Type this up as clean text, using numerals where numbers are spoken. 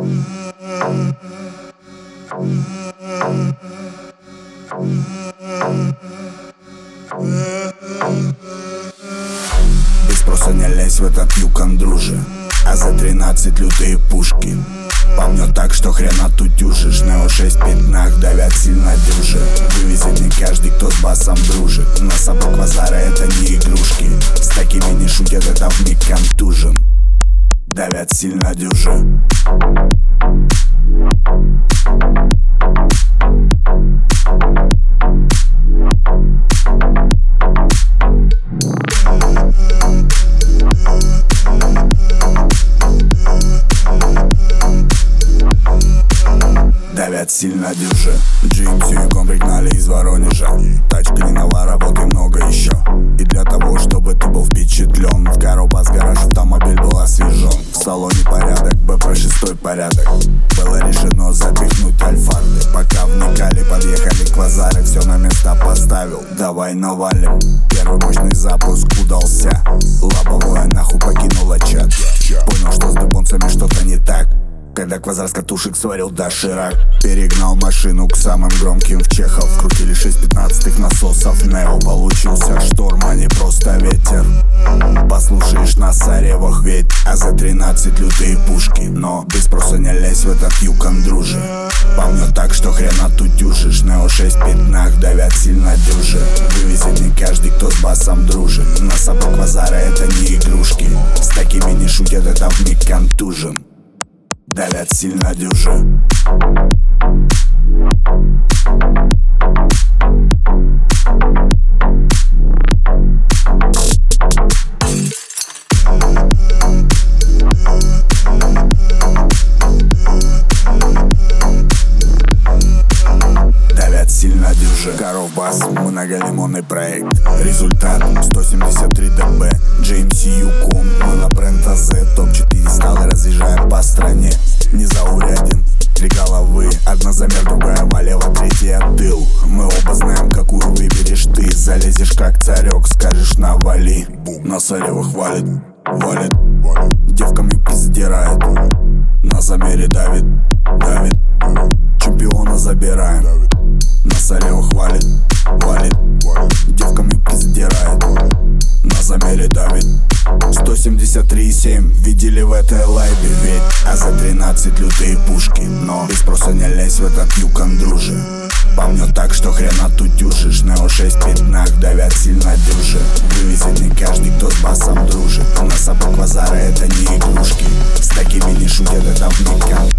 Без спроса не лезь в этот юкон, друже. А за 13 лютые пушки. По мне так, что хрена тутюжишь. Нео 6 пятнах давят сильно дюже. Вывезет не каждый, кто с басом дружит. На собак базара это не игрушки. С такими не шутят, это вмиг контужен. Давят сильно дюже. Давят сильно дюже. GMC пригнали из Воронежа. Тачка не нова, работы много еще. И для того, чтобы ты был впечатлен, в Каробас гараж автомобиль был освежен. В салоне порядок, БП-6 порядок. Было решено запихнуть альфарды. Пока вникали, подъехали к Квазаре, все на места поставил, давай навалим. Первый мощный запуск удался. Лобовое нахуй покинуло чат. Понял, что с дыбонцами что-то не так, когда Квазар с катушек сварил доширак. Перегнал машину к самым громким в Чехов. Крутили 6/15 насосов Нео. Получился шторм, а не просто ветер. Послушаешь на Саревах ведь, а за 13 лютые пушки. Но без спроса не лезь в этот юкон, друже. По мне так, что хрена тутюжишь. Нео 6 пятнах давят сильно дюже. Вывезет не каждый, кто с басом дружит. На собак Квазара это не игрушки. С такими не шутят, это вмиг контужен. Давят сильно дюже. Давят сильно дюже. Каробас, многолимонный проект. Результат 173 ДБ. GMC Yukon, монобренд АЗ. Топ-4 сталы разъезжает по стране. Незауряден, 3 головы. Одна замер, другая влево, третья тыл. Мы оба знаем, какую выберешь ты. Залезешь как царек, скажешь навали. На Саревах валит, валит. Девкам юбки задирает. На замере давит, давит. Чемпиона забираем. На Саревах валит, валит. Девкам юбки задирает. На замере давит. 173,7 видели в этой лайбе ведь, а за 13 лютые пушки. Но без спроса не лезь в этот юкон, друже. По мне так, что хрена тутюжишь. Нео 6 пятнах давят сильно дюже. Вывезет не каждый, кто с басом дружит. На собак Квазара это не игрушки. С такими не шутят, это вмиг контужен.